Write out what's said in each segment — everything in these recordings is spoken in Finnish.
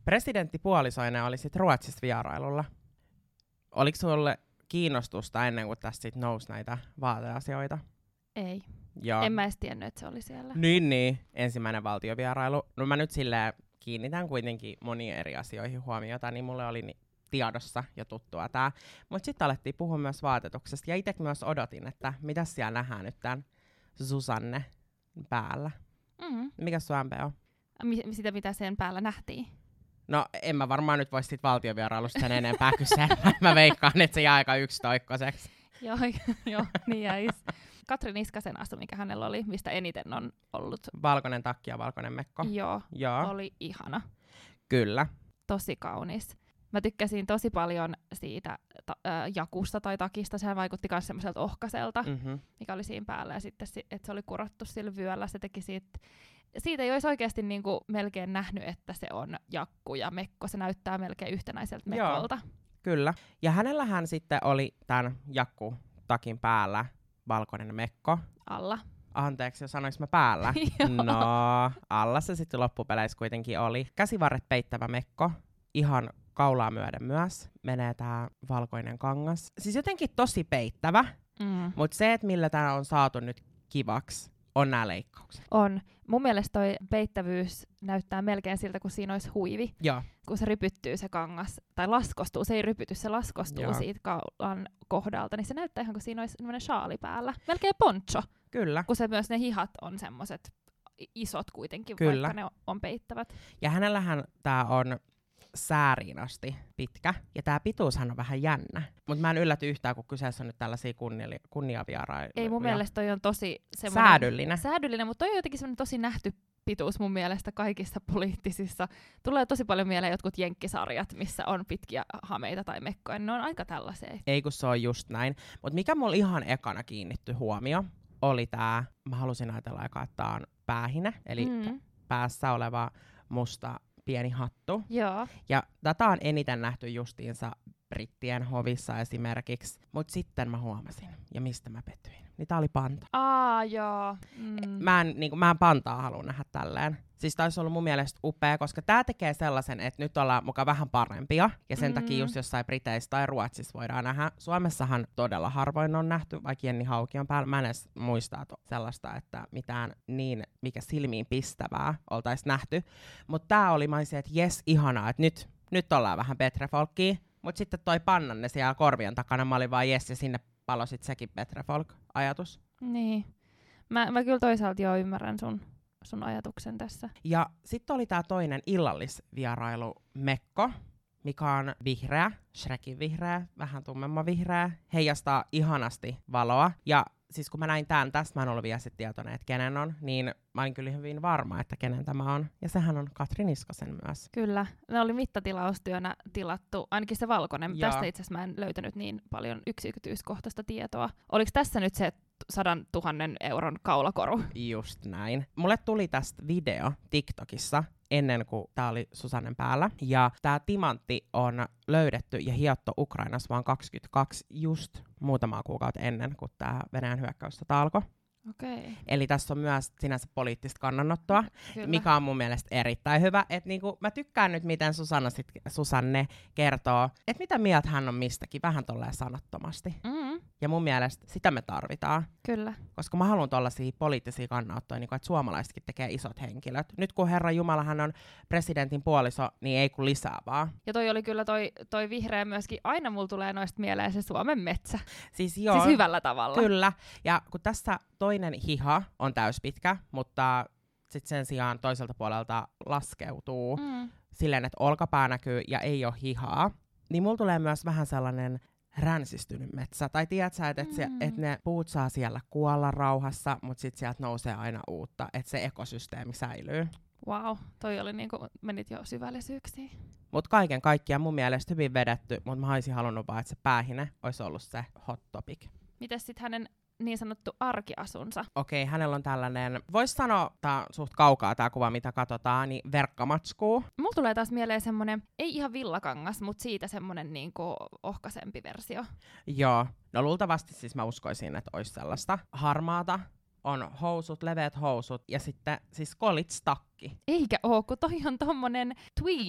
Presidenttipuolisoinen oli sitten Ruotsissa vierailulla. Oliko sulle kiinnostusta ennen kuin tästä sit nousi näitä vaateasioita? Ei. Joo. En mä edes tiennyt, että se oli siellä. Niin. Ensimmäinen valtiovierailu. No mä nyt silleen kiinnitän kuitenkin moniin eri asioihin huomiota, niin mulle oli tiedossa jo tuttua tää. Mutta sitten alettiin puhua myös vaatetuksesta. Ja itse myös odotin, että mitä siellä nähdään nyt tämän Susanne päällä. Mikä sun MP on? Sitä, mitä sen päällä nähtiin. No, en mä varmaan nyt voisi sit valtiovierailusta sen enempää kysellä. Mä veikkaan, että se jää aika yksitoikkoiseksi. Joo, niin jäis. Katri Niskasen asu, mikä hänellä oli, mistä eniten on ollut. Valkoinen takki ja valkoinen mekko. Joo. Oli ihana. Kyllä. Tosi kaunis. Mä tykkäsin tosi paljon siitä jakusta tai takista. Sehän vaikutti myös semmoiselta ohkaselta, mikä oli siinä päällä. Ja sitten, että se oli kurottu sillä vyöllä. Se teki siitä ei olisi oikeasti niinku melkein nähnyt, että se on jakku ja mekko. Se näyttää melkein yhtenäiseltä mekolta. Joo, kyllä. Ja hänellähän sitten oli tämän jakkutakin päällä valkoinen mekko. Alla. Anteeksi, jos sanoinko mä päällä? No, alla se sitten loppupeleissä kuitenkin oli. Käsivarret peittävä mekko. Ihan kaulaa myöden myös menee tää valkoinen kangas. Siis jotenkin tosi peittävä, mutta se, että millä tää on saatu nyt kivaksi, on nämä leikkaukset. On. Mun mielestä toi peittävyys näyttää melkein siltä, kun siinä olisi huivi. Joo. Kun se rypyttyy se kangas, tai laskostuu, se ei rypyty, se laskostuu Joo. siitä kaulan kohdalta, niin se näyttää ihan kuin siinä olisi semmoinen shaali päällä. Melkein poncho. Kyllä. Kun se myös ne hihat on semmoiset isot kuitenkin, Kyllä. vaikka ne on peittävät. Ja hänellähän tää on sääriin asti pitkä, ja tää pituushan on vähän jännä. Mutta mä en ylläty yhtään, kun kyseessä on nyt tällaisia kunniavierailuja. Ei, mun mielestä toi on tosi säädyllinen, mutta toi on jotenkin semmoinen tosi nähty pituus mun mielestä kaikissa poliittisissa. Tulee tosi paljon mieleen jotkut jenkkisarjat, missä on pitkiä hameita tai mekkoja, niin ne on aika tällaisia. Ei, kun se on just näin. Mutta mikä mulla ihan ekana kiinnitty huomio, oli tää, mä halusin ajatella eka, että tää on päähine, eli päässä oleva musta pieni hattu. Joo. Ja tätä on eniten nähty justiinsa brittien hovissa esimerkiksi. Mut sitten mä huomasin, ja mistä mä pettyin. Niin tää oli panta. Joo. Mä en pantaa halua nähdä tälleen. Siis tää olisi ollut mun mielestä upea, koska tää tekee sellaisen, että nyt ollaan mukaan vähän parempia. Ja sen takia just jossain Briteissä tai Ruotsissa voidaan nähdä. Suomessahan todella harvoin on nähty, vaikka Jenni Hauki on päällä. Mä en edes muista sellaista, että mitään niin, mikä silmiin pistävää oltaisiin nähty. Mutta tää oli, mä olisin, että jes, ihanaa, että nyt ollaan vähän Petrefolkkia. Mutta sitten toi pannanne siellä korvien takana, mä olin vaan jes, ja sinne palosit sekin Petrefolk-ajatus. Niin. Mä kyllä toisaalta jo ymmärrän sun ajatuksen tässä. Ja sitten oli tää toinen illallisvierailu Mekko, mikä on vihreä, Shrekin vihreä, vähän tummemman vihreä, heijastaa ihanasti valoa. Ja siis kun mä näin tämän, tästä mä en ollut vielä sit tietoinen, että kenen on, niin mä olin kyllä hyvin varma, että kenen tämä on. Ja sehän on Katri Niskasen myös. Kyllä. Ne oli mittatilaustyönä tilattu, ainakin se valkoinen. Joo. Tästä itse asiassa mä en löytänyt niin paljon yksityiskohtaista tietoa. Oliko tässä nyt se 100 000 euron kaulakoru? Just näin. Mulle tuli tästä video TikTokissa ennen kuin tää oli Susannen päällä. Ja tää timantti on löydetty ja hiottu Ukrainassa vaan 22 just muutamaa kuukautta ennen kuin tää Venäjän hyökkäyssota alkoi. Okei. Eli tässä on myös sinänsä poliittista kannanottoa, Kyllä. mikä on mun mielestä erittäin hyvä. Et niinku, mä tykkään nyt, miten Susanne kertoo, että mitä mieltä hän on mistäkin, vähän tolleen sanattomasti. Ja mun mielestä sitä me tarvitaan. Kyllä. Koska mä haluan tollaisia poliittisia kannanottoja, niin että suomalaisetkin tekee isot henkilöt. Nyt kun Herra Jumala hän on presidentin puoliso, niin ei kun lisää vaan. Ja toi oli kyllä toi vihreä myöskin, aina mulla tulee noista mieleen se Suomen metsä. Siis joo. Siis hyvällä tavalla. Kyllä. Ja kun tässä toinen hiha on täyspitkä, mutta sitten sen sijaan toiselta puolelta laskeutuu silleen, että olkapää näkyy ja ei ole hihaa, niin mulla tulee myös vähän sellainen ränsistynyt metsä. Tai tiedätkö, että et ne puut saa siellä kuolla rauhassa, mutta sitten sieltä nousee aina uutta, että se ekosysteemi säilyy. Wow, toi oli niinku, menit jo syvällisyyksiin. Mutta kaiken kaikkiaan mun mielestä hyvin vedetty, mutta mä olisin halunnut vaan, että se päähine olisi ollut se hot topic. Mites sitten hänen niin sanottu arkiasunsa? Okei, hänellä on tällainen, vois sanoa, tää on suht kaukaa tää kuva, mitä katsotaan, niin verkkamatskuu. Mulla tulee taas mieleen semmonen, ei ihan villakangas, mutta siitä semmonen niinku ohkaisempi versio. Joo, no luultavasti siis mä uskoisin, että olisi sellaista harmaata. On housut, leveät housut ja sitten siis college-takki. Eikä oo, kun toi on tommonen tweed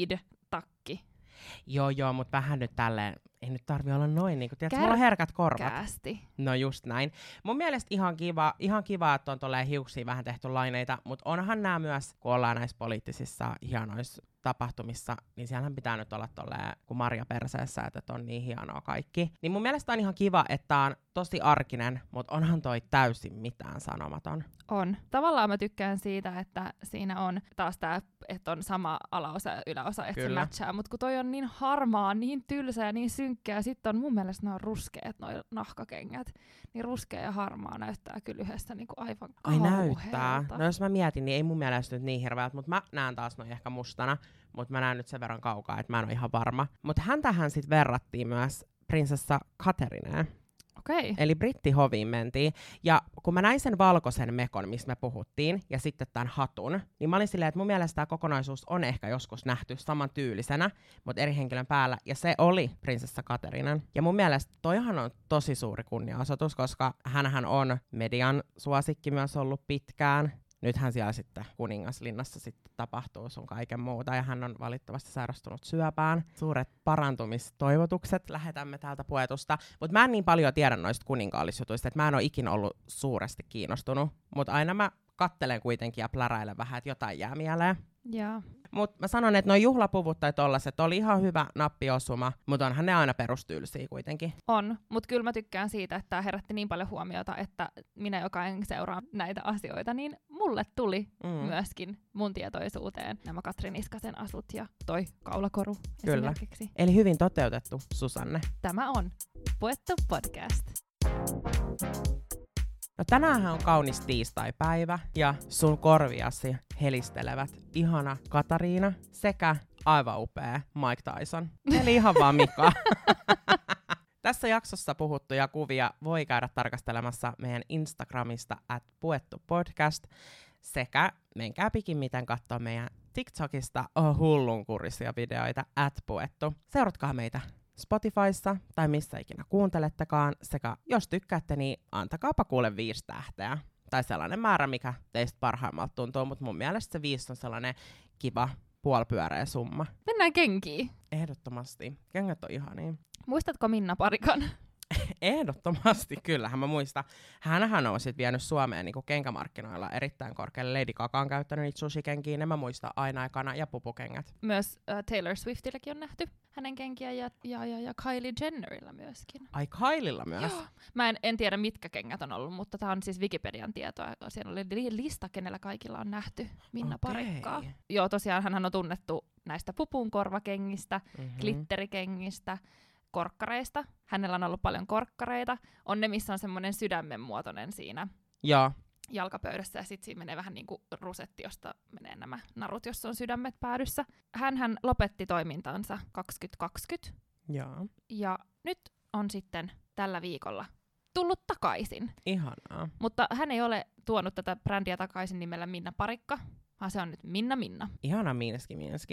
takki. Joo, mutta vähän nyt tälleen, ei nyt tarvi olla noin, niin kuin, tiedätkö, mulla on herkät korvat. Käästi. No just näin. Mun mielestä ihan kiva, että on tolleen hiuksiin vähän tehty laineita, mutta onhan nämä myös, kun ollaan näissä poliittisissa hienoissa tapahtumissa, niin siellähän pitää nyt olla tolleen kuin Marja perseessä, että on niin hienoa kaikki. Niin mun mielestä on ihan kiva, että on tosi arkinen, mutta onhan toi täysin mitään sanomaton. On. Tavallaan mä tykkään siitä, että siinä on taas tää, että on sama alaosa ja yläosa, että se matchaa, mutta kun toi on niin harmaa, niin tylsä ja niin synkkä, ja sitten on mun mielestä ne on ruskeat, noi nahkakengät, niin ruskea ja harmaa näyttää kyllä yhdessä niinku aivan kauhealta. Ai näyttää. No jos mä mietin, niin ei mun mielestä nyt niin hirveältä, mutta mä näen taas noin ehkä mustana, mutta mä näen nyt sen verran kaukaa, että mä en ole ihan varma. Mutta häntähän sit verrattiin myös prinsessa Catherineen. Okay. Eli brittihoviin mentiin. Ja kun mä näin sen valkoisen mekon, mistä me puhuttiin, ja sitten tämän hatun, niin mä olin silleen, että mun mielestä tämä kokonaisuus on ehkä joskus nähty saman tyylisenä, mutta eri henkilön päällä. Ja se oli prinsessa Catherinen. Ja mun mielestä toihan on tosi suuri kunnia-osoitus, koska hänhän on median suosikki myös ollut pitkään. Nythän siellä sitten kuningaslinnassa sitten tapahtuu sun kaiken muuta, ja hän on valitettavasti sairastunut syöpään. Suuret parantumistoivotukset lähetämme täältä Puetusta. Mutta mä en niin paljon tiedä noista kuninkaallisjutuista, että mä en ole ikinä ollut suuresti kiinnostunut. Mutta aina mä kattelen kuitenkin ja pläräilen vähän, että jotain jää mieleen. Yeah. Mutta mä sanon, että noi juhlapuvut tai tollaset oli ihan hyvä nappiosuma, mutta onhan ne aina perustyylisiä kuitenkin. On, mutta kyllä mä tykkään siitä, että tää herätti niin paljon huomiota, että minä, joka en seuraa näitä asioita, niin mulle tuli myöskin mun tietoisuuteen nämä Katri Niskasen asut ja toi kaulakoru kyllä. Esimerkiksi. Eli hyvin toteutettu, Susanne. Tämä on Puettu podcast. No tänäänhän on kaunis tiistaipäivä ja sun korviasi helistelevät ihana Katariina sekä aivan upea Mike Tyson. Eli ihan vaan Mika. Tässä jaksossa puhuttuja kuvia voi käydä tarkastelemassa meidän Instagramista @puettupodcast sekä menkää pikimmiten katsoa meidän TikTokista hullunkurisia videoita @puettu. Seuratkaa meitä Spotifyssa tai missä ikinä kuuntelettekaan, sekä jos tykkäätte, niin antakaapa kuule 5 tähteä. Tai sellainen määrä, mikä teistä parhaimmalta tuntuu, mutta mun mielestä se 5 on sellainen kiva puolipyöreä summa. Mennään kenkiin. Ehdottomasti. Kengät on ihania. Muistatko Minna Parikan? Ehdottomasti, kyllähän mä muistan. Hänhän on sit vienyt Suomeen niin kenkämarkkinoilla erittäin korkealle. Lady Gaga on käyttänyt niitä sushikenkiä, ne mä muistan aina aikana, ja pupukengät. Myös Taylor Swiftillekin on nähty hänen kenkiä, ja Kylie Jennerillä myöskin. Ai Kyliella myös? Joo. Mä en tiedä, mitkä kengät on ollut, mutta tää on siis Wikipedian tietoa. Siellä oli lista, kenellä kaikilla on nähty Minna Parikkaa. Joo, tosiaan hän on tunnettu näistä pupunkorvakengistä, glitterikengistä, korkkareista. Hänellä on ollut paljon korkkareita. On ne, missä on semmoinen sydämen muotoinen siinä jalkapöydässä, ja sitten siinä menee vähän niin kuin rusetti, josta menee nämä narut, jossa on sydämet päädyssä. Hänhän lopetti toimintansa 2020. Ja nyt on sitten tällä viikolla tullut takaisin. Ihanaa. Mutta hän ei ole tuonut tätä brändiä takaisin nimellä Minna Parikka, vaan se on nyt Minna. Ihana Miinski.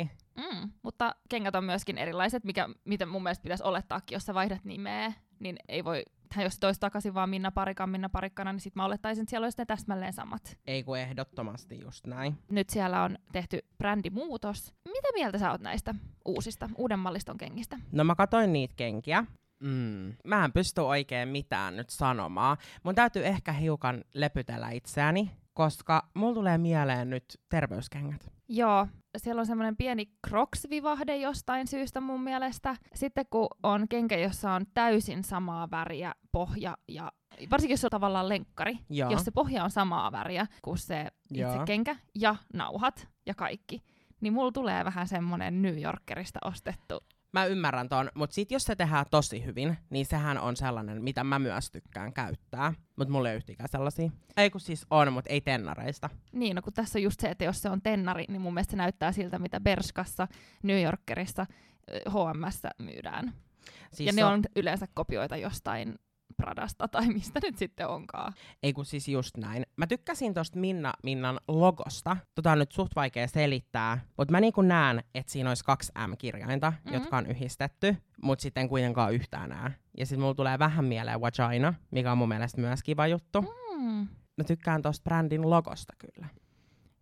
Mutta kengät on myöskin erilaiset, mitä mun mielestä pitäisi olettaakin, jos sä vaihdat nimeä, niin ei voi, jos toisi takaisin vaan Minna Parikkana, niin sit mä olettaisin, että siellä olisi ne täsmälleen samat. Ei kun ehdottomasti just näin. Nyt siellä on tehty brändimuutos. Mitä mieltä sä oot näistä uuden malliston kengistä? No mä katoin niitä kenkiä. Mä en pysty oikein mitään nyt sanomaan. Mun täytyy ehkä hiukan lepytellä itseäni, koska mulla tulee mieleen nyt terveyskengät. Joo, siellä on semmoinen pieni Crocs-vivahde jostain syystä mun mielestä. Sitten kun on kenkä, jossa on täysin samaa väriä pohja, ja varsinkin jos on tavallaan lenkkari, jos se pohja on samaa väriä kuin se itse kenkä ja nauhat ja kaikki, niin mulla tulee vähän semmoinen New Yorkerista ostettu. Mä ymmärrän ton, mutta sit jos se tehdään tosi hyvin, niin sehän on sellainen, mitä mä myös tykkään käyttää. Mut mulla ei yhtikään sellaisia. Ei kun siis on, mut ei tennareista. Niin, no kun tässä on just se, että jos se on tennari, niin mun mielestä se näyttää siltä, mitä Bershkassa, New Yorkerissa, H&M:ssä myydään. Siis ja ne on yleensä kopioita jostain Pradasta tai mistä nyt sitten onkaan. Ei kun siis just näin. Mä tykkäsin tosta Minnan logosta. On nyt suht vaikea selittää, mutta mä niinku näen, että siinä olisi 2 M-kirjainta, jotka on yhdistetty, mutta sitten kuitenkaan yhtään nää. Ja sitten mulla tulee vähän mieleen vagina, mikä on mun mielestä myös kiva juttu. Mä tykkään tosta brändin logosta kyllä.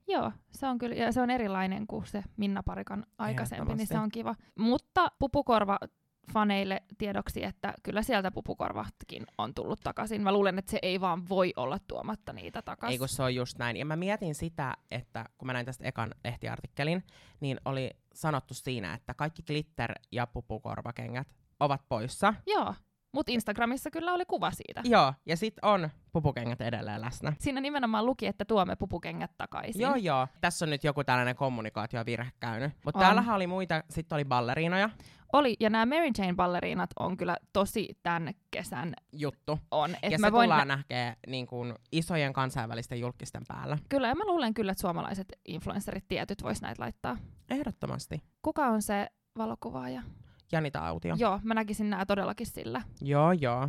Joo, se on kyllä, ja se on erilainen kuin se Minna Parikan aikaisempi, niin se on kiva. Mutta pupukorva-faneille tiedoksi, että kyllä sieltä pupukorvatkin on tullut takaisin. Mä luulen, että se ei vaan voi olla tuomatta niitä takaisin. Ei kun se on just näin. Ja mä mietin sitä, että kun mä näin tästä ekan lehtiartikkelin, niin oli sanottu siinä, että kaikki glitter- ja pupukorvakengät ovat poissa. Joo. Mutta Instagramissa kyllä oli kuva siitä. Joo, ja sit on pupukengät edelleen läsnä. Siinä nimenomaan luki, että tuomme pupukengät takaisin. Joo. Tässä on nyt joku tällainen kommunikaatiovirhe käynyt. Mutta täällähän oli muita, sitten oli balleriinoja. Oli, ja nämä Mary Jane balleriinat on kyllä tosi tämän kesän juttu. On. Ja se tullaan näkee niin kuin isojen kansainvälisten julkisten päällä. Kyllä, ja mä luulen kyllä, että suomalaiset influencerit tietyt vois näitä laittaa. Ehdottomasti. Kuka on se valokuvaaja? Janita Autio. Joo, mä näkisin nää todellakin sillä. Joo.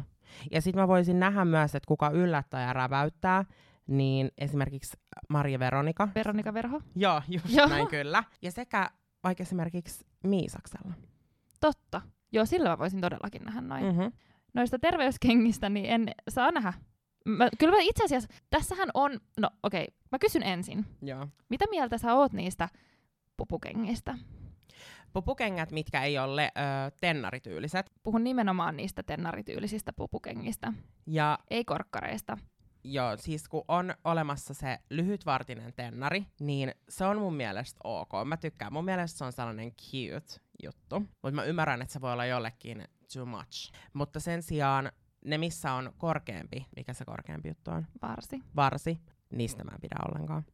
Ja sit mä voisin nähdä myös, että kuka yllättää ja räväyttää, niin esimerkiksi Maria Veronika. Veronika Verho. Joo, just näin kyllä. Ja sekä vaikka esimerkiksi Miisaksella. Totta. Joo, sillä mä voisin todellakin nähdä noin. Mm-hmm. Noista terveyskengistä niin en saa nähdä. Kyllä mä itse asiassa, tässähän on, no okei, mä kysyn ensin. Joo. Mitä mieltä sä oot niistä pupukengistä? Pupukengät, mitkä ei ole tennarityyliset. Puhun nimenomaan niistä tennarityylisistä pupukengistä. Ja ei korkkareista. Joo, siis kun on olemassa se lyhytvartinen tennari, niin se on mun mielestä ok. Mä tykkään. Mun mielestä se on sellainen cute juttu. Mutta mä ymmärrän, että se voi olla jollekin too much. Mutta sen sijaan ne, missä on korkeampi, mikä se korkeampi juttu on? Varsi. Niistä mä en pidä ollenkaan.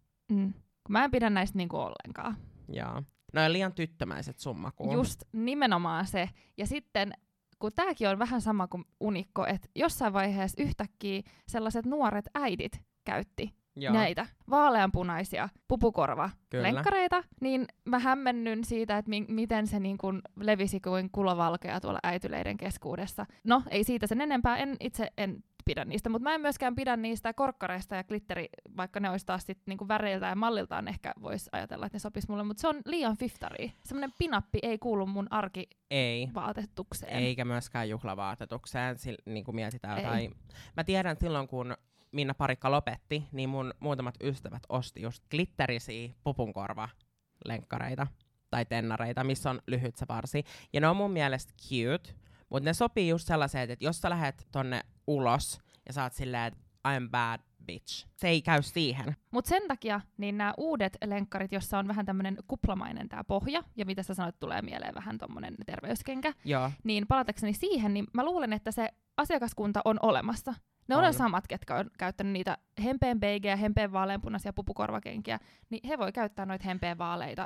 Mä en pidä näistä niinku ollenkaan. Joo. No on liian tyttömäiset summakuun. Just nimenomaan se. Ja sitten, kun tääkin on vähän sama kuin unikko, että jossain vaiheessa yhtäkkiä sellaiset nuoret äidit käytti näitä vaaleanpunaisia pupukorva-lenkkareita, niin mä hämmennyn siitä, että miten se niin kun levisi kuin kulovalkea tuolla äityleiden keskuudessa. No, ei siitä sen enempää, en pidä niistä, mutta mä en myöskään pidä niistä korkkareista ja glitteri, vaikka ne olisi taas sit niinku väreiltä ja malliltaan ehkä voisi ajatella, että ne sopis mulle, mutta se on liian fiftaria. Semmoinen pinappi ei kuulu mun arkivaatetukseen. Eikä myöskään juhlavaatetukseen, niin kuin mietitään jotain. Mä tiedän silloin, kun Minna Parikka lopetti, niin mun muutamat ystävät osti just glitterisiä pupunkorva-lenkkareita tai tennareita, missä on lyhyt se varsi. Ja ne on mun mielestä cute, mutta ne sopii just sellaiseen, että jos sä lähet tonne ulos ja sä oot silleen, että I'm bad bitch. Se ei käy siihen. Mut sen takia niin nämä uudet lenkkarit, jossa on vähän tämmönen kuplamainen tää pohja, ja mitä sä sanoit, tulee mieleen vähän tommonen terveyskenkä, niin palatakseni siihen, niin mä luulen, että se asiakaskunta on olemassa. Ne on samat, ketkä on käyttänyt niitä hempeen beigejä, hempeen vaaleanpunaisia pupukorvakenkiä, niin he voi käyttää noita hempeen vaaleita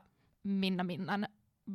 Minnan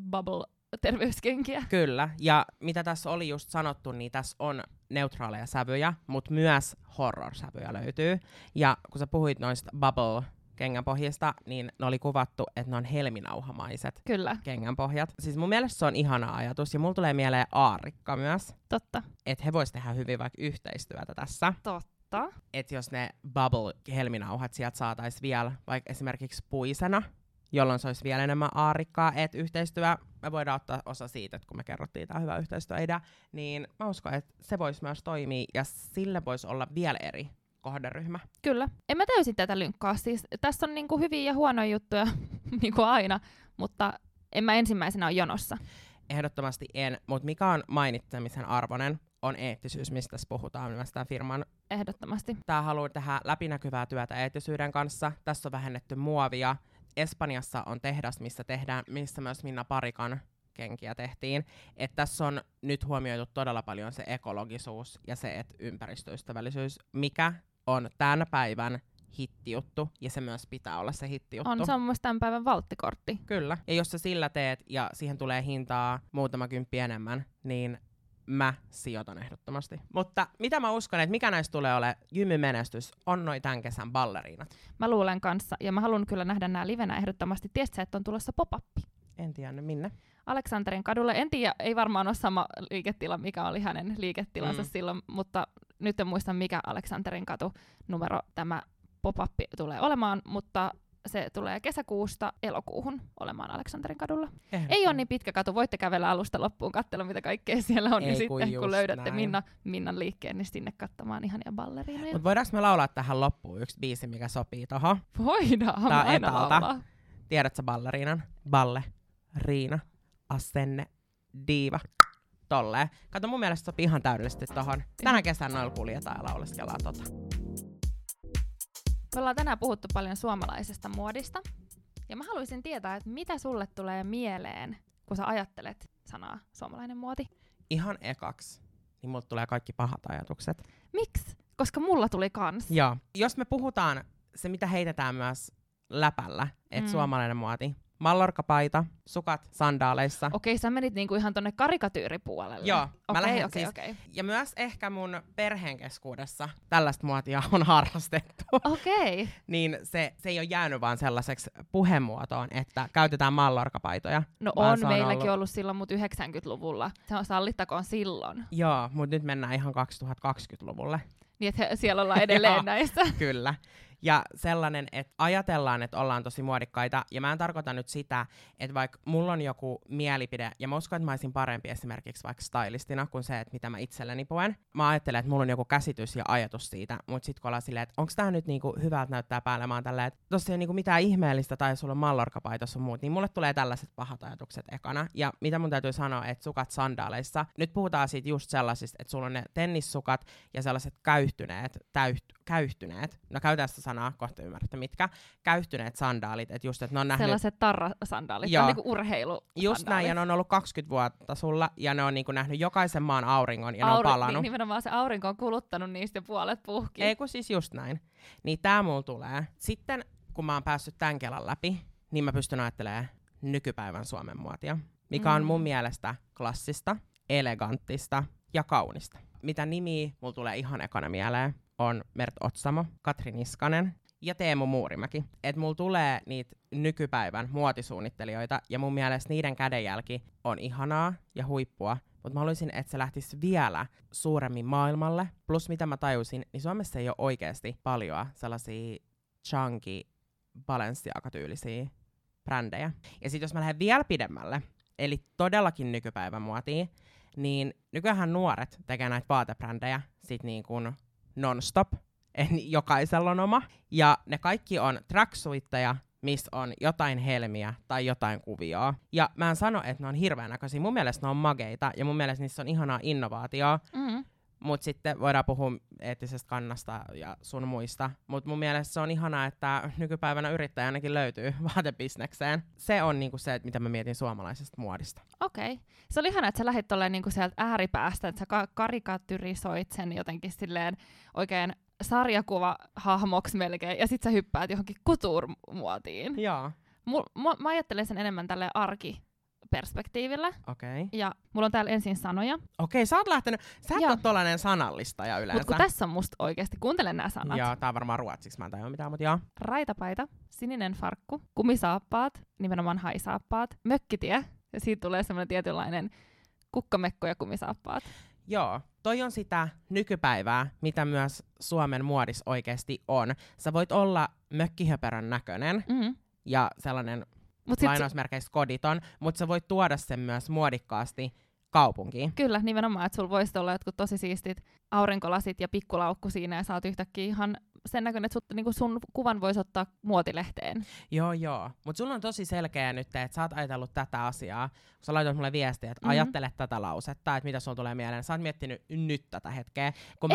bubble-terveyskenkiä. Kyllä, ja mitä tässä oli just sanottu, niin tässä on neutraaleja sävyjä, mutta myös horror-sävyjä löytyy. Ja kun sä puhuit noista bubble-kengänpohjista, niin ne oli kuvattu, että ne on helminauhamaiset kengänpohjat. Siis mun mielestä se on ihana ajatus, ja mulla tulee mieleen aarikka myös. Totta. Että he vois tehdä hyvin vaikka yhteistyötä tässä. Totta. Että jos ne bubble-helminauhat sieltä saatais vielä vaikka esimerkiksi puisena, jolloin se olisi vielä enemmän aarikkaa, että yhteistyö, me voidaan ottaa osa siitä, että kun me kerrottiin tämä hyvä yhteistyöidea, niin mä uskon, että se voisi myös toimia, ja sille voisi olla vielä eri kohderyhmä. Kyllä. En mä täysin tätä lynkkaa. Siis, tässä on niinku hyviä ja huonoja juttuja, niinku aina, mutta en mä ensimmäisenä ole jonossa. Ehdottomasti en, mutta mikä on mainitsemisen arvoinen, on eettisyys, mistä tässä puhutaan myös tämän firman. Ehdottomasti. Tää haluaa tehdä läpinäkyvää työtä eettisyyden kanssa. Tässä on vähennetty muovia. Espanjassa on tehdas, missä myös Minna Parikan kenkiä tehtiin. Et tässä on nyt huomioitu todella paljon se ekologisuus ja se, että ympäristöystävällisyys, mikä on tämän päivän hittijuttu, ja se myös pitää olla se hittijuttu. On, se on mun tämän päivän valttikortti. Kyllä. Ja jos sä sillä teet ja siihen tulee hintaa muutama kymppi enemmän, niin mä sijoitan ehdottomasti. Mutta mitä mä uskon, että mikä näistä tulee olemaan jymymenestys, on noi tämän kesän balleriinat. Mä luulen kanssa, ja mä haluan kyllä nähdä nämä livenä ehdottomasti. Tiedätkö sä, että on tulossa pop-up? En tiedä, minne. Aleksanterin kadulle. En tiedä, ei varmaan ole sama liiketila, mikä oli hänen liiketilansa silloin, mutta nyt en muista, mikä Aleksanterin katu numero tämä pop-up tulee olemaan, mutta se tulee kesäkuusta elokuuhun olemaan Aleksanterin kadulla. Ei ole niin pitkä katu, voitte kävellä alusta loppuun katsella, mitä kaikkea siellä on. Ja sitten kun löydätte Minnan liikkeen, niin sinne katsomaan ihania balleriinoja. Mutta voidaanko me laulaa tähän loppuun yksi biisi, mikä sopii tohon? Voidaan, tää aina etalta. Laulaa. Tiedätkö balleriinan? Balle, Riina, Asenne, Diiva. Tolleen. Kato, mun mielestä sopii ihan täydellisesti tohon. Tänä kesänä noilla kuljetaan ja lauleskellaan tota. Me ollaan tänään puhuttu paljon suomalaisesta muodista. Ja mä haluaisin tietää, että mitä sulle tulee mieleen, kun sä ajattelet sanaa suomalainen muoti? Ihan ekaksi, niin mulle tulee kaikki pahat ajatukset. Miksi? Koska mulla tuli kans. Joo. Jos me puhutaan se, mitä heitetään myös läpällä, että suomalainen muoti. Mallorcapaita, sukat sandaaleissa. Okei, sä menit niinku ihan tonne karikatyyripuolelle. Joo, mä lähden siis. Ja myös ehkä mun perheen keskuudessa tällaista muotia on harrastettu. Okei. Niin se ei ole jäänyt vaan sellaiseksi puhemuotoon, että käytetään Mallorcapaitoja. No on meilläkin ollut silloin, mut 90-luvulla. Se on sallittakoon silloin. Joo, mut nyt mennään ihan 2020-luvulle. Niin, että siellä ollaan edelleen näissä. Kyllä. Ja sellainen, että ajatellaan, että ollaan tosi muodikkaita, ja mä en tarkoita nyt sitä, että vaikka mulla on joku mielipide, ja mä uskon, että mä olisin parempi esimerkiksi vaikka stylistina kuin se, että mitä mä itselleni puen. Mä ajattelen, että mulla on joku käsitys ja ajatus siitä, mutta sit kun ollaan silleen, että onko tää nyt niinku hyvältä näyttää päälle, mä oon tälleen, että tossa ei ole niinku mitään ihmeellistä, tai sulla on Mallorcapaita sun muut, niin mulle tulee tällaiset pahat ajatukset ekana. Ja mitä mun täytyy sanoa, että sukat sandaaleissa, nyt puhutaan siitä just sellaisista, että sulla on ne tennissukat ja sellaiset käyhtyneet, no käytetään sitä sanaa, kohta ymmärrätte mitkä, käyhtyneet sandaalit, että just, että ne on nähnyt. Sellaiset tarrasandaalit, ne on niinku urheilusandaalit. Just näin, ja ne on ollut 20 vuotta sulla, ja ne on niinku nähnyt jokaisen maan auringon, ja ne on palannut. Niin, nimenomaan se aurinko on kuluttanut niistä jo puolet puhki. Ei kun siis just näin. Niin tää mulla tulee. Sitten, kun mä oon päässyt tän kelan läpi, niin mä pystyn ajattelemaan nykypäivän Suomen muotia, mikä on mun mielestä klassista, eleganttista ja kaunista. Mitä nimiä mulla tulee ihan ekana mieleen, on Mert Otsamo, Katri Niskanen ja Teemu Muurimäki. Et mulla tulee niitä nykypäivän muotisuunnittelijoita, ja mun mielestä niiden kädenjälki on ihanaa ja huippua, mutta mä haluaisin, että se lähtisi vielä suuremmin maailmalle. Plus mitä mä tajusin, niin Suomessa ei ole oikeasti paljon sellaisia chunky, Balenciaga-tyylisiä brändejä. Ja sit jos mä lähden vielä pidemmälle, eli todellakin nykypäivän muotiin, niin nykyään nuoret tekee näitä vaatebrändejä sit niin kuin non-stop. Jokaisella on oma. Ja ne kaikki on tracksuitteja, missä on jotain helmiä tai jotain kuvioa. Ja mä en sano, että ne on hirveän näköisiä. Mun mielestä ne on mageita ja mun mielestä niissä on ihanaa innovaatioa. Mutta sitten voidaan puhua eettisestä kannasta ja sun muista. Mutta mun mielestä se on ihanaa, että nykypäivänä yrittäjä ainakin löytyy vaatebisnekseen. Se on niinku se, mitä mä mietin suomalaisesta muodista. Okei. Se oli ihanaa, että sä lähdit tolleen niinku sieltä ääripäästä, että sä karikatyrisoit sen jotenkin silleen oikein sarjakuva-hahmoksi melkein, ja sit sä hyppäät johonkin couture-muotiin. Joo. Mä ajattelen sen enemmän tälleen arkiperspektiivillä. Okei. Ja mulla on täällä ensin sanoja. Okei, sä oot lähtenyt, sä et ole tollanen sanallistaja yleensä. Mut kun tässä on musta oikeesti, kuuntele nämä sanat. Joo, tää on varmaan ruotsiksi, mä en tajua mitään, mutta joo. Raitapaita, sininen farkku, kumisaappaat, nimenomaan haisaappaat, mökkitie, ja siitä tulee semmoinen tietynlainen kukkamekko ja kumisaappaat. Joo, toi on sitä nykypäivää, mitä myös Suomen muodis oikeesti on. Sä voit olla mökkihöperön näköinen ja sellainen lainausmerkeistä koditon, mutta sä voit tuoda sen myös muodikkaasti kaupunkiin. Kyllä, nimenomaan, että sulla voisi olla jotkut tosi siistit aurinkolasit ja pikkulaukku siinä, ja sä oot yhtäkkiä ihan sen näköinen, että niinku sun kuvan voisi ottaa muotilehteen. Joo. Mutta sulla on tosi selkeä nyt, että sä oot ajatellut tätä asiaa. Kun sä laitoit mulle viestiä, että ajattele tätä lausetta, että mitä sulla tulee mieleen. Sä oot miettinyt nyt tätä hetkeä. Kun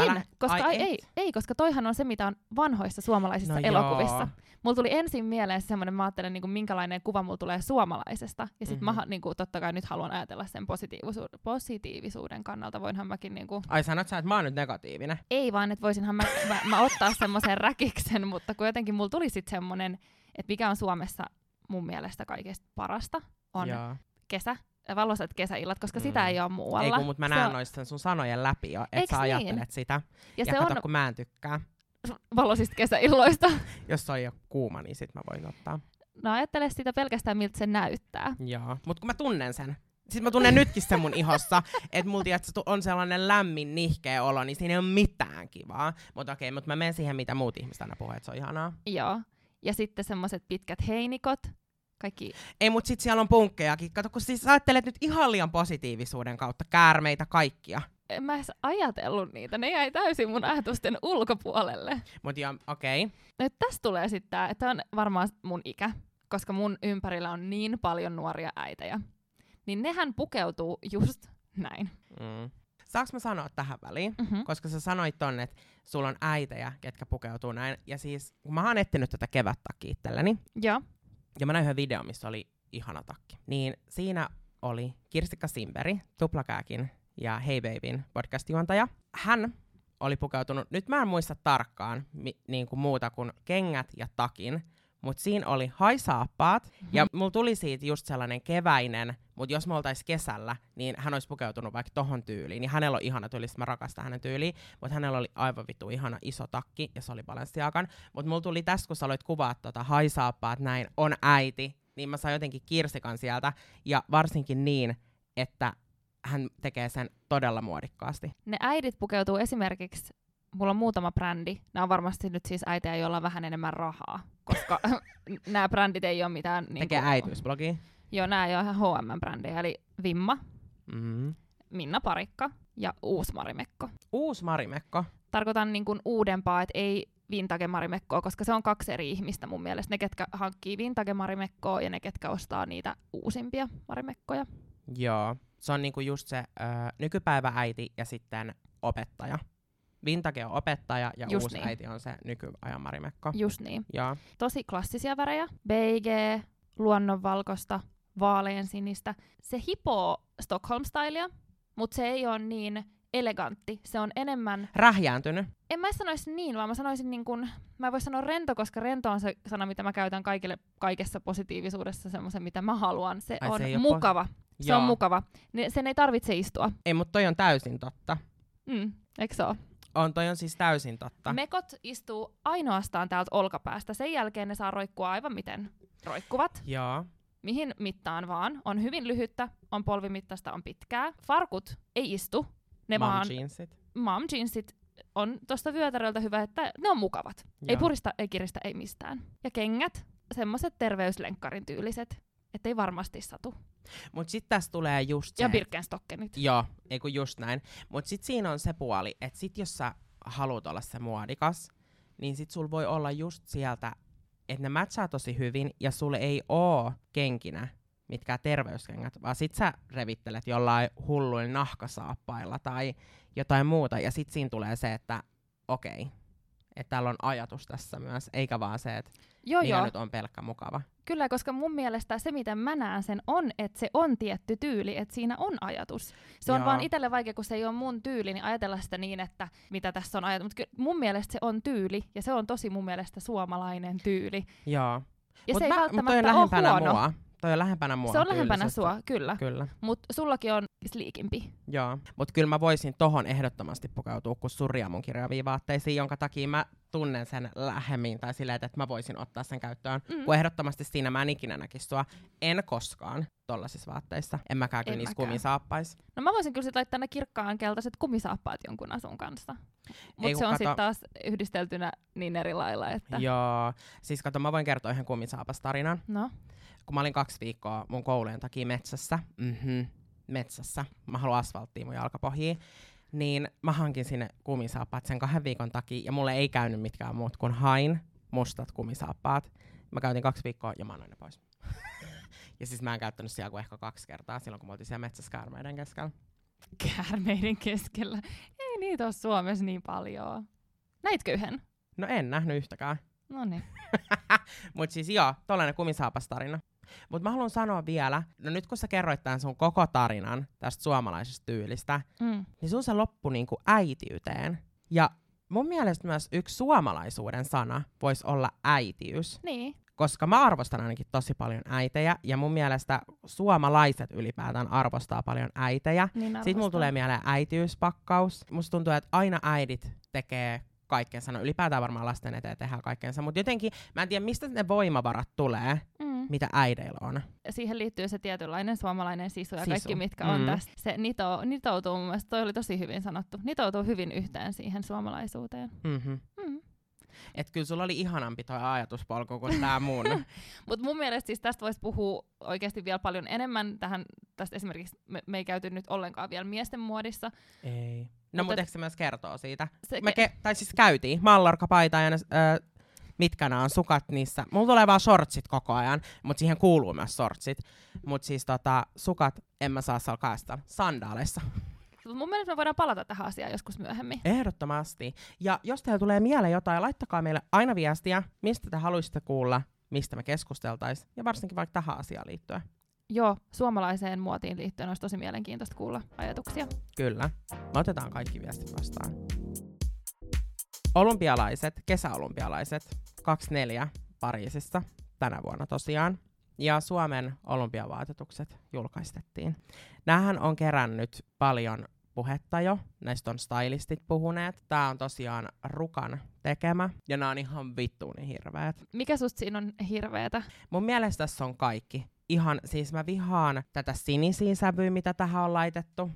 koska toihan on se, mitä on vanhoissa suomalaisissa elokuvissa. Joo. Mulla tuli ensin mieleen semmoinen, mä ajattelen, niin minkälainen kuva mulla tulee suomalaisesta. Ja sit mä niin kuin, totta kai nyt haluan ajatella sen positiivisuuden kannalta. Voinhan mäkin niin kuin... Ai sanot sä, että mä oon nyt negatiivinen? Ei vaan, että voisinhan mä ottaa semmoisen räkiksen, mutta kun jotenkin mulla tuli sit semmoinen, että mikä on Suomessa mun mielestä kaikista parasta, on kesä. Valoiset kesäillat, koska sitä ei ole muualla. Ei kun, mutta mä näen noista sun sanojen läpi jo, että sä ajattelet sitä. Ja se kato, kun mä en tykkää. Valoisista kesäilloista. Jos se on jo kuuma, niin sit mä voin ottaa. No ajattele sitä pelkästään, miltä se näyttää. Joo, mutta kun mä tunnen sen. Siis mä tunnen nytkin sen mun ihossa, että mulla on sellainen lämmin, nihkeä olo, niin siinä ei ole mitään kivaa. Mutta okei, mutta mä menen siihen, mitä muut ihmiset aina puhuu, että se on ihanaa. Joo. ja sitten semmoiset pitkät heinikot. Kaikki. Ei, mut sit siellä on punkkejakin. Kato, kun siis ajattelet nyt ihan liian positiivisuuden kautta käärmeitä kaikkia. En mä edes ajatellut niitä. Ne jäi täysin mun ajatusten ulkopuolelle. Mut joo, okei. Nyt tästä tulee sitten tää, että on varmaan mun ikä, koska mun ympärillä on niin paljon nuoria äitejä. Niin nehän pukeutuu just näin. Saanko mä sanoa tähän väliin? Koska sä sanoit tonne, että sulla on äitejä, ketkä pukeutuu näin. Ja siis, kun mä oon etsinyt tätä kevättakkia itselleni. Joo. Ja mä näin yhden videon, missä oli ihana takki. Niin siinä oli Kirstikka Simperi, Tuplakääkin ja Hey Babyn podcast-juontaja. Hän oli pukeutunut, nyt mä en muista tarkkaan niin kuin muuta kuin kengät ja takin, mutta siinä oli haisaappaat, ja mulla tuli siitä just sellainen keväinen, mutta jos me oltais kesällä, niin hän olisi pukeutunut vaikka tohon tyyliin, niin hänellä on ihana tyyli, mä rakastan hänen tyyliin, mutta hänellä oli aivan vittu ihana iso takki, ja se oli Balenciagan, mutta mulla tuli tässä, kun sä aloit kuvaa haisaappaat näin, on äiti, niin mä sain jotenkin Kirsikan sieltä, ja varsinkin niin, että hän tekee sen todella muodikkaasti. Ne äidit pukeutuu esimerkiksi, mulla on muutama brändi, nämä on varmasti nyt siis äitejä, joilla on vähän enemmän rahaa, koska nämä brändit ei ole mitään... Tekee äitiysblogia. Joo, nämä ei ole ihan H&M-brändejä, eli Vimma, Minna Parikka ja Uusi Marimekko. Uusi Marimekko? Tarkoitan niin kuin uudempaa, että ei Vintage Marimekkoa, koska se on 2 eri ihmistä mun mielestä. Ne, ketkä hankkii Vintage Marimekkoa ja ne, ketkä ostaa niitä uusimpia Marimekkoja. Joo, se on niinku just se nykypäivääiti ja sitten opettaja. Vintage on opettaja ja just uusi niin. Äiti on se nykyajan Marimekko. Just niin. Joo. Tosi klassisia värejä. Beige, luonnonvalkoista, vaaleansinistä. Se hipoo Stockholm-stylia, mutta se ei ole niin elegantti. Se on enemmän... rähjääntynyt. En mä sanoisi niin, vaan mä sanoisin niin kuin... Mä voisin sanoa rento, koska rento on se sana, mitä mä käytän kaikessa positiivisuudessa semmoisen, mitä mä haluan. Se on mukava. Se on mukava. Sen ei tarvitse istua. Ei, mutta toi on täysin totta. Eikö se ole? Toi on siis täysin totta. Mekot istuu ainoastaan täältä olkapäästä. Sen jälkeen ne saa roikkua aivan miten roikkuvat. Joo. Mihin mittaan vaan. On hyvin lyhyttä, on polvimittaista, on pitkää. Farkut ei istu. Ne mom jeansit on tosta vyötäröltä hyvä, että ne on mukavat. Joo. Ei purista, ei kiristä, ei mistään. Ja kengät, semmoset terveyslenkkarin tyyliset, ettei varmasti satu. Mut sit tässä tulee just se... Ja Birkenstockenit. Joo, ei kun just näin. Mut sit siinä on se puoli, että sit jos sä haluut olla se muodikas, niin sit sul voi olla just sieltä, että ne matchaa tosi hyvin, ja sulle ei oo kenkinä mitkään terveyskengät, vaan sit sä revittelet jollain hulluin nahkasaappailla tai jotain muuta, ja sit siinä tulee se, että okei, että täällä on ajatus tässä myös, eikä vaan se, että mikä nyt on pelkkä mukava. Kyllä, koska mun mielestä se, miten mä näen sen, on, että se on tietty tyyli, että siinä on ajatus. Se on vaan itselle vaikea, kun se ei ole mun tyyli, niin ajatella sitä niin, että mitä tässä on ajatus. Mutta mun mielestä se on tyyli, ja se on tosi mun mielestä suomalainen tyyli. Joo. Ja se ei välttämättä ole huono. Toi on lähempänä mua. Se on lähempänä sua, kyllä. Mutta sullakin on sleekimpi. Joo, mutta kyllä mä voisin tohon ehdottomasti pukeutua kuin surja mun kirjaviin vaatteisiin, jonka takia mä tunnen sen lähemmin, tai silleen, että mä voisin ottaa sen käyttöön. Kun ehdottomasti siinä mä en ikinä näkisi sua. En koskaan tollasissa vaatteissa. En mäkään kyllä niissä kumisaappais. No mä voisin kyllä sit laittaa ne kirkkaan keltaiset kumisaappaat jonkun asun kanssa. Mutta se on sitten taas yhdisteltynä niin eri lailla, että... Joo, siis kato, mä voin kertoa yhden kumisaapastarinan. No? Kun mä olin 2 viikkoa mun koulujen takia metsässä, mä haluan asfalttia mun jalkapohjiin, niin mä hankin sinne kumisaappaat sen 2 viikon takia, ja mulle ei käynyt mitkään muut, kun hain mustat kumisaappaat. Mä käytin 2 viikkoa, ja mä annoin ne pois. Ja siis mä en käyttänyt siellä kuin ehkä 2 kertaa, silloin kun me oltiin siellä metsässä käärmeiden keskellä. Käärmeiden keskellä? Ei niitä ole Suomessa niin paljon. Näitkö yhden? No en nähnyt yhtäkään. Noniin. Mut siis joo, tollainen kumisaapastarina. Mut mä haluan sanoa vielä, no nyt kun sä kerroit tämän sun koko tarinan tästä suomalaisesta tyylistä, niin sun se loppui niinku äitiyteen. Ja mun mielestä myös yksi suomalaisuuden sana voisi olla äitiys. Niin. Koska mä arvostan ainakin tosi paljon äitejä, ja mun mielestä suomalaiset ylipäätään arvostaa paljon äitejä. Niin sitten mulla tulee mieleen äitiyspakkaus. Musta tuntuu, että aina äidit tekee kaikkensa. No ylipäätään varmaan lasten eteen tehdään kaikkensa, mutta jotenkin mä en tiedä, mistä ne voimavarat tulee, mitä äideillä on. Siihen liittyy se tietynlainen suomalainen sisu ja kaikki, mitkä on tästä. Se nitoutuu mun mielestä, toi oli tosi hyvin sanottu, nitoutuu hyvin yhteen siihen suomalaisuuteen. Että kyllä sulla oli ihanampi toi ajatuspolku kuin tää mun. Mut mun mielestä siis tästä voisi puhua oikeasti vielä paljon enemmän. Tästä esimerkiksi me ei käyty nyt ollenkaan vielä miesten muodissa. Ei. No mutta ehkä se myös kertoo siitä. Tai siis käytiin Mallorca-paita ja mitkä nämä on sukat niissä. Mulla tulee vaan shortsit koko ajan, mutta siihen kuuluu myös shortsit. Mutta siis sukat en mä saa salkaista sandaaleissa. Mun mielestä me voidaan palata tähän asiaan joskus myöhemmin. Ehdottomasti. Ja jos teillä tulee mieleen jotain, laittakaa meille aina viestiä, mistä te haluaisitte kuulla, mistä me keskusteltaisiin. Ja varsinkin vaikka tähän asiaan liittyen. Joo, suomalaiseen muotiin liittyen olisi tosi mielenkiintoista kuulla ajatuksia. Kyllä. Me otetaan kaikki viestit vastaan. Olympialaiset, kesäolympialaiset, 24 Pariisissa tänä vuonna tosiaan. Ja Suomen olympiavaatetukset julkaistettiin. Nämähän on kerännyt paljon puhetta jo. Näistä on stylistit puhuneet. Tää on tosiaan Rukan tekemä. Ja nämä on ihan vittuun hirveät. Mikä susta siinä on hirveetä? Mun mielestä tässä on kaikki. Ihan, siis mä vihaan tätä sinisiä sävyä, mitä tähän on laitettu.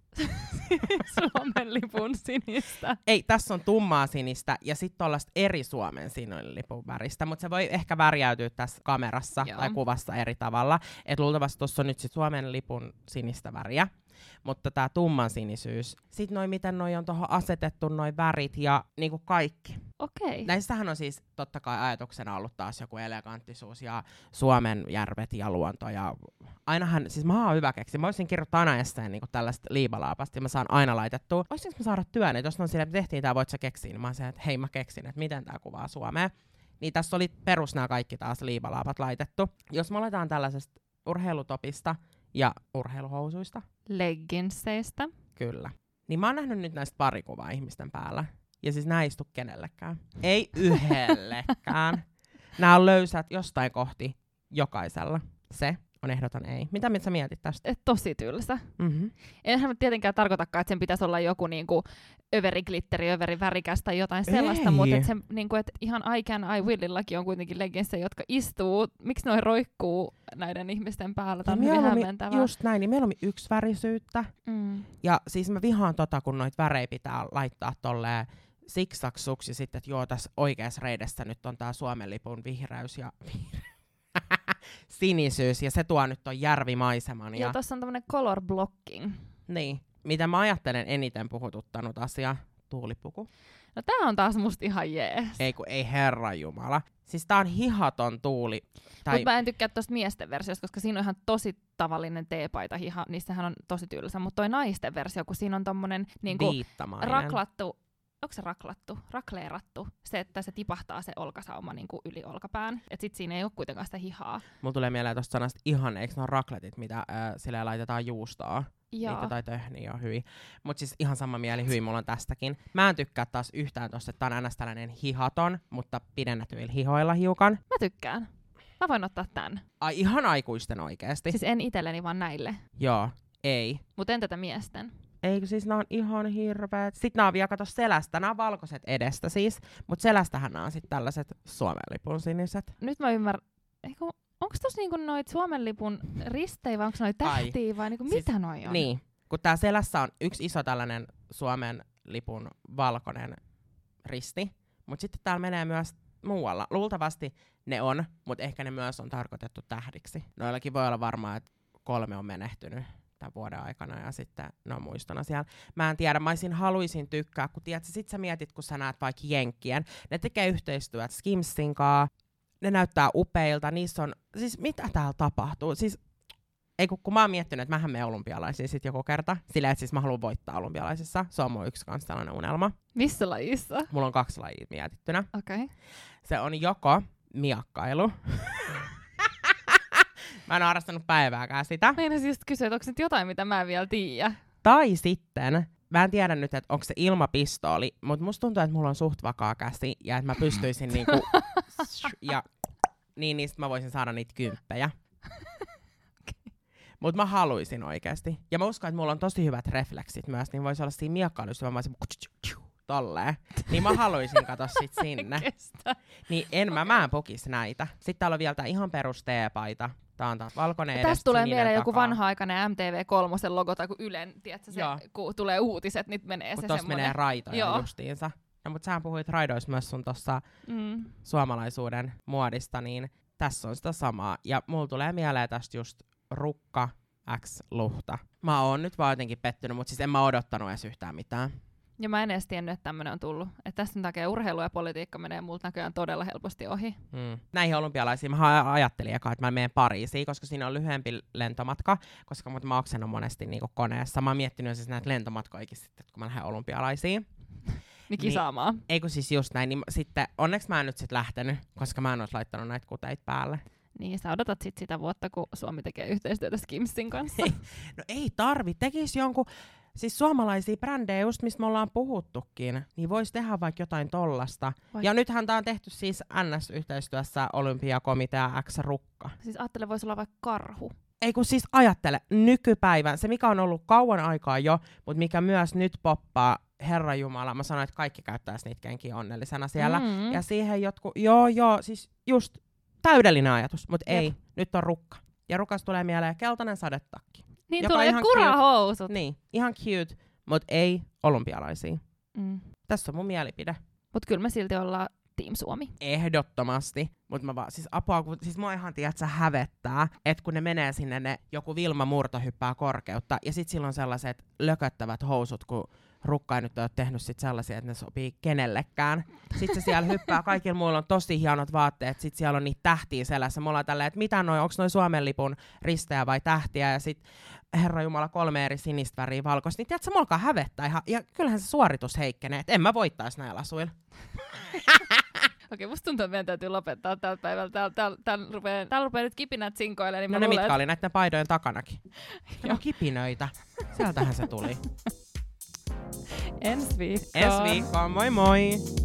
Suomen lipun sinistä. Ei, tässä on tummaa sinistä ja sitten tollaista eri Suomen sininen lipun väristä, mutta se voi ehkä värjäytyä tässä kamerassa tai kuvassa eri tavalla. Et luultavasti tuossa on nyt sit Suomen lipun sinistä väriä, mutta tää tumman sinisyys. Sitten noi, miten noi on tuohon asetettu noi värit ja niinku kaikki. Okei. Näissähän on siis totta kai ajatuksena ollut taas joku eleganttisuus ja Suomen järvet ja luonto. Ja ainahan, siis mä oon hyvä keksi. Mä voisin kirjoittaa aina esseen niin tällaista liibalaapasta ja mä saan aina laitettua. Voisinko mä saada työn, että jos on silleen, että tehtiin tää, voit sä keksiä, niin mä oon silleen, että hei mä keksin, että miten tää kuvaa Suomea. Niin tässä oli perus nämä kaikki taas liibalaapat laitettu. Jos me aletaan tällaisesta urheilutopista ja urheiluhousuista. Legginsseistä. Kyllä. Niin mä oon nähnyt nyt näistä pari kuvaa ihmisten päällä. Ja siis nää ei istu kenellekään. Ei yhdellekään. Nää on löysät jostain kohti jokaisella. Se on ehdoton ei. Mitä sä mietit tästä? Tosi tylsä. Mm-hmm. Enhän tietenkään tarkoitakaan, että sen pitäisi olla joku niinku överiglitteri, överivärikäs tai jotain sellaista, mutta et se, niinku, et ihan I Can I Willillakin on kuitenkin leggingssejä, jotka istuu. Miksi noi roikkuu näiden ihmisten päällä? Tämä on hyvin hämmentävää. Just näin, niin meillä on yksi värisyyttä. Ja siis mä vihaan kun noita värejä pitää laittaa tolleen siksaksuksi sitten, että joo, tässä oikeassa reidessä nyt on tää Suomen lipun vihreys ja sinisyys, ja se tuo nyt ton järvimaiseman. Ja tossa on tämmönen color blocking. Niin. Mitä mä ajattelen eniten puhututtanut asia? Tuulipuku. No tää on taas musta ihan jees. Ei herranjumala. Siis tää on hihaton tuuli. Mutta mä en tykkää tosta miesten versiosta, koska siinä on ihan tosi tavallinen teepaita hiha. Niissähän on tosi tylsä. Mutta toi naisten versio, kun siinä on tommonen niinku raklattu. Onko se rakleerattu? Se, että se tipahtaa se olkasauma niinku yli olkapään. Et sit siinä ei ole kuitenkaan sitä hihaa. Mulla tulee mieleen tosta sanasta ihan, eikö ne ole rakletit, mitä sillä laitetaan juustoa? Joo. Niitä tai töhniä on hyvin. Mut siis ihan sama mieli hyvin mulla on tästäkin. Mä en tykkää taas yhtään tosta, että tää on ns. Tällainen hihaton, mutta pidennetyillä hihoilla hiukan. Mä tykkään. Mä voin ottaa tän. Ai ihan aikuisten oikeesti? Siis en itselleni, vaan näille. Joo, ei. Mut entä tätä miesten? Eikö siis nää on ihan hirveet. Sitten nää on vielä kato selästä. Nää on valkoiset edestä siis. Mut selästähän nää on sit tällaiset Suomen lipun siniset. Nyt mä ymmärrän. Onko tossa niinku noit Suomen lipun ristejä vai onko noit tähtiä vai niinku siis, mitä noi on? Niin. Kun tää selässä on yksi iso tällainen Suomen lipun valkoinen risti. Mut sitten täällä menee myös muualla. Luultavasti ne on, mut ehkä ne myös on tarkoitettu tähdiksi. Noillakin voi olla varmaan, että 3 on menehtynyt tämän vuoden aikana ja sitten ne on muistona siellä. Mä en tiedä, haluaisin tykkää, kun tiedät, sit sä mietit, kun sä näet vaikka Jenkkien, ne tekee yhteistyötä Skimsin kanssa, ne näyttää upeilta, niissä on, siis mitä täällä tapahtuu? Siis, ei kun mä oon miettinyt, että mähän menen olympialaisiin sit joku kerta, silleen, että siis mä haluan voittaa olympialaisissa, se on mun yksi kans tällainen unelma. Missä lajissa? Mulla on 2 lajia mietittynä. Okei. Okay. Se on joko miakkailu. Mä en ole harrastanut päivääkään sitä. Meinasin just kysyä, että onko nyt jotain, mitä mä en vielä tiedä. Tai sitten, mä en tiedä nyt, että onko se ilmapistooli, mutta musta tuntuu, että mulla on suht vakaa käsi ja että mä pystyisin niinku ja niin sit mä voisin saada niitä kymppejä. Mut mä haluisin oikeesti. Ja mä uskon, että mulla on tosi hyvät refleksit myös, niin voisi olla siinä miakkailussa, mä voisin tolleen. Niin mä haluaisin katsoa sit sinne. Niin mä en pukisi näitä. Sitten täällä on vielä tää ihan perus teepaita. Tää on taas valkoinen edestä, tästä tulee sininen mieleen takaa. Joku vanha-aikainen MTV3 logo tai kun Ylen, tiedätkö, se, kun tulee uutiset, niin menee kun se tossa semmoinen. menee raitoja justiinsa. No mut sähän puhuit raidoissa myös sun tossa suomalaisuuden muodista, niin tässä on sitä samaa. Ja mulla tulee mieleen tästä just rukka x luhta. Mä oon nyt vaan jotenkin pettynyt, mutta siis en mä odottanut edes yhtään mitään. Ja mä en edes tiennyt, että tämmönen on tullut. Että tästä takia urheilu ja politiikka menee multa näköjään todella helposti ohi. Näihin olympialaisiin mä ajattelin eka, että mä menen Pariisiin, koska siinä on lyhyempi lentomatka, koska mä oksennan monesti niinku koneessa. Mä oon miettinyt siis näitä lentomatkoikin sitten, kun mä lähden olympialaisiin. Niin kisaamaan. Eikö siis just näin, niin sitten onneksi mä en nyt sit lähtenyt, koska mä en olisi laittanut näitä kuteita päälle. Niin, sä odotat sit sitä vuotta, kun Suomi tekee yhteistyötä Skimsin kanssa. No ei tarvi, tekis jonkun, siis suomalaisia brändejä just mistä me ollaan puhuttukin, niin vois tehdä vaikka jotain tollasta. Ja nythän tää on tehty siis NS-yhteistyössä Olympiakomitea X Rukka. Siis ajattele, voisi olla vaikka karhu. Ei kun siis ajattele, nykypäivän, se mikä on ollut kauan aikaa jo, mutta mikä myös nyt poppaa, Herra Jumala, mä sanoin, että kaikki käyttäisi niitä kenkiä onnellisena siellä. Ja siihen jotkut, siis just täydellinen ajatus, mutta ei, nyt on rukka. Ja rukas tulee mieleen keltainen sadetakki. Niin tulee kurahousut. Niin, ihan cute, mutta ei olympialaisia. Tässä on mun mielipide. Mutta kyllä me silti ollaan Team Suomi. Ehdottomasti. Mutta mä vaan, siis apua, siis mua ihan tiedätkö hävettää, että kun ne menee sinne, ne joku Vilma Murto hyppää korkeutta, ja sit silloin sellaiset lököttävät housut, kun rukka ei nyt ole tehnyt sit sellaisia, että ne sopii kenellekään. Sitten se siellä hyppää, kaikilla muilla on tosi hienot vaatteet, sit siellä on niitä tähtiä selässä. Me ollaan tälleen, että mitä noi, onks noi Suomen lipun ristejä vai tähtiä, ja sit Herra Jumala 3 eri sinistä väriä valkoista, niin tiedätkö, mua alkaa hävettää ihan, ja kyllähän se suoritus heikkenee, että en mä voittais näillä lasuilla. Okei, musta tuntuu, että meidän täytyy lopettaa tältä päivältä. Täällä rupeaa nyt kipinät sinkoilemaan. Niin no ne mitkä oli näiden paidojen takanakin. No kipinöitä. Sieltähän se tuli. Ensi viikkoon. Moi moi!